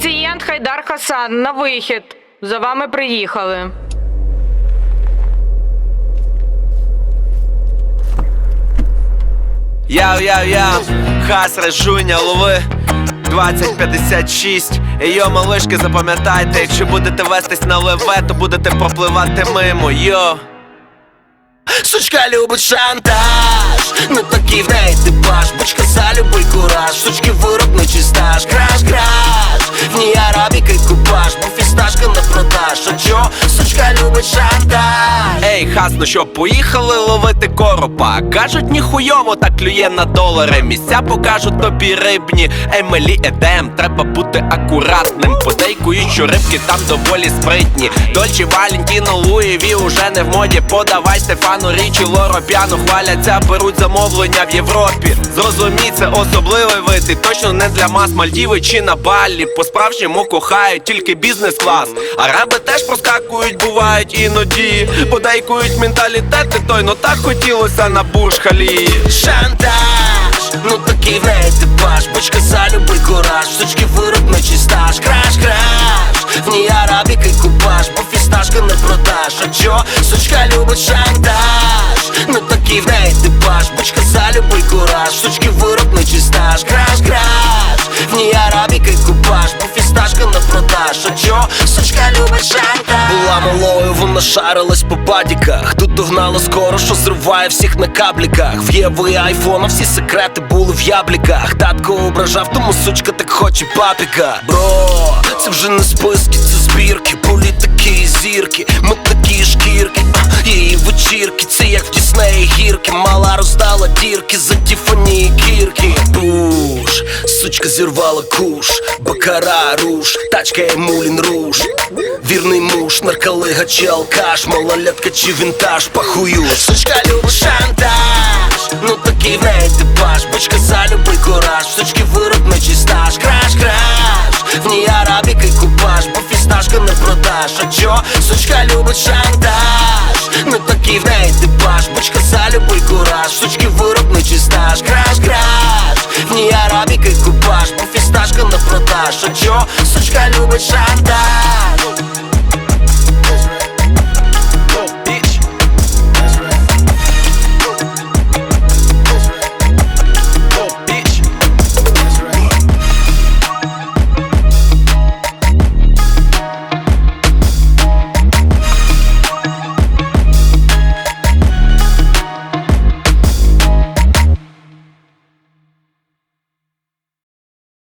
Пацієнт Хайдар Хасан, на вихід. За вами приїхали. Яу, хас, режуня, лови 2056. Йо, малишки, запам'ятайте, якщо будете вестись на леве, то будете пропливати мимо, йо. Сучка любить шантаж, ну такий в неї типаж. Бочка за любий кураж, сучки виробничий стаж. Краш, в ній арабіка й купаж, бо фісташка на продаж. А чо? Сучка любить шантаж. Ей, хас, ну що, поїхали ловити коропа? Кажуть, ніхуйово так клює на долари. Місця покажуть тобі рибні. Емелі, едем, треба бути акуратним. Подейкують, що рибки там доволі спритні. Дольче, Валентіно, Луї Ві уже не в моді. Подавай Стефану Річі, Лоро Піано. Хваляться, беруть замовлення в Європі. Зрозумій, це особливий вид, і точно не для мас. Мальдіви чи на Балі по-справжньому кохають тільки бізнес-клас. Араби теж проскакують, бувають іноді. Подейкують менталітети той, ну так хотілося на Бурж-Халії. Шантаж, ну такий в неї типаж. Бочка за любий кураж, сучки виробничий стаж. Краш, в ній арабіка й купаж, бо фісташка не продаж. А чо? Сучка любить шантаж, ну такий в неї типаж. Бочка за любий кураж, сучки виробничий стаж. Краш, в ній арабіка й купаж, бо фісташка не продаж. А чо? Сучка любить шантаж. Була малою, вона шарилась по падіках. Тут догнала скоро, що зриває всіх на кабліках. В Єви айфона всі секрети були в ябліках. Татко ображав, тому сучка так хоче папіка. Бро, це вже не списки, це збірки. Політики і зірки, ми такі шкірки. Її вечірки, це як в Діснеї гірки. Мала роздала дірки за Тіфані і Кірки. Буш, сучка зірвала куш. Бакара, руш, тачка і Мулін Руш. Вірний муж, нарколига чи алкаш. Малолетка чи вінтаж, похую. Сучка любить шантаж, ну такий в неї типаж. Бочка за любий кураж, сучки виробничий стаж. Краш, в ній арабіка й купаж, бо фісташка не продаж. А чо? Сучка любить шантаж, ну такий в неї типаж. Бочка за любий кураж, сучки виробничий стаж. Краш, в ній арабіка й купаж, бо фісташка не продаж. А чо? Сучка любить шантаж.